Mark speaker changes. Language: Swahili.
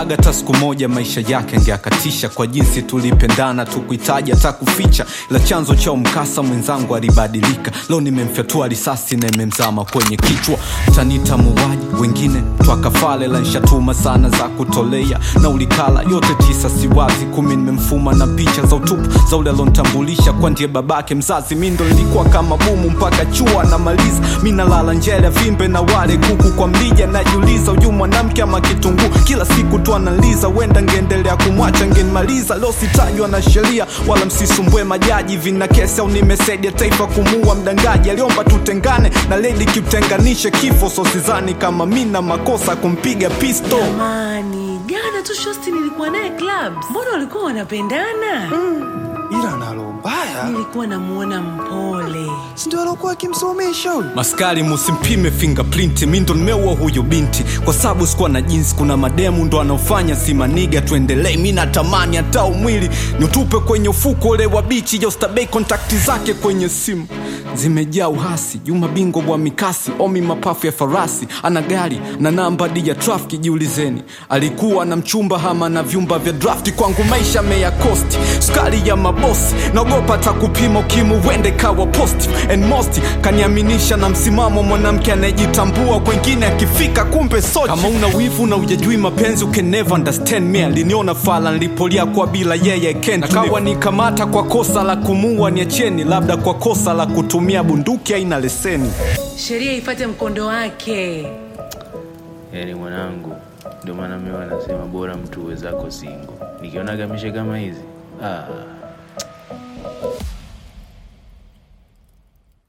Speaker 1: Sikuwazaga hata siku moja maisha yake angeakatisha, kwa jinsi tulipendana tukuhitaji hata kuficha, ila chanzo cha mkasa mwenzangu alibadilika. Leo nimemfyatua risasi na imemzama kwenye kichwa. Tanita muuaji, wengine twakafale, la nishatuma sana za kutolea na ulikala yote 9 siwazi, 10 nimemfuma na picha za utupu za ule alonitambulisha kwa ndiye babake mzazi. Mimi ndo nilikuwa kama bumu mpaka chua na maliza. Mimi nalala njele vimbe na wale kuku kwa mlija, najiuliza huyu mwanamke ama kitunguu. Kila siku tu analiza, wenda ngeendelea kumwacha ngenimaliza. Leo sitajwa na sheria wala msisumbue majaji, vina kesi au nimesaidia taifa kumuua mdangaji. Aliomba tutengane na lady kitenganishe kifo, so sidhani kama mimi na makosa kumpiga pistol.
Speaker 2: Jamani, jana tu shosti nilikuwa naye clubs. Mbona walikuwa wanapendana?
Speaker 3: Ila nalo mbaya,
Speaker 2: nilikuwa namuona mpole.
Speaker 3: Si ndio alikuwa akimsomesha huyu?
Speaker 1: Maskari musimpime fingerprint, mimi ndo nimeua huyo binti kwa sababu sikuwa na jinsi. Kuna mademu ndo anaofanya si maniga, tuendelee. Mimi natamani hata umwili niutupe kwenye ufuko ule wa bichi, just abei contact zake kwenye simu zimejaa uhasi. Juma bingo wa mikasi, omi mapafu ya farasi, ana gari na namba ya traffic. Jiulizeni alikuwa na mchumba hama na vyumba vya draft. Kwangu maisha meya cost, sukari ya mabosi, naogopa hata kupima ukimu wende kawa positive and most. Kaniaminisha na msimamo mwanamke anayejitambua, kwengine akifika kumbe sochi. Kama una wivu na ujajui mapenzi you can never understand me. Aliniona fala nilipolia kwa bila yeye can't. Nakawa nikamata kwa kosa la kumuua niacheni, labda kwa kosa la kutumia bunduki haina leseni.
Speaker 2: Sheria ifuate mkondo wake.
Speaker 4: Yaani mwanangu, ndio maana mimi wanasema bora mtu uwezako single. Nikiona gamishe kama hizi